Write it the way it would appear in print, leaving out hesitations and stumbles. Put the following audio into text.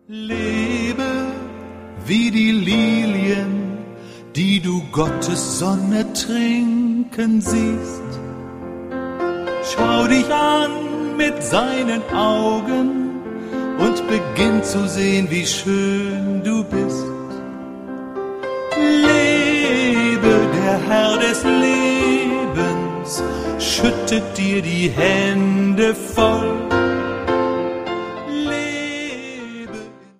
Lebe wie die Lilien, die du Gottes Sonne trinken siehst. Schau dich an mit seinen Augen und beginn zu sehen, wie schön du bist. Lebe, der Herr des Lebens schüttet dir die Hände voll.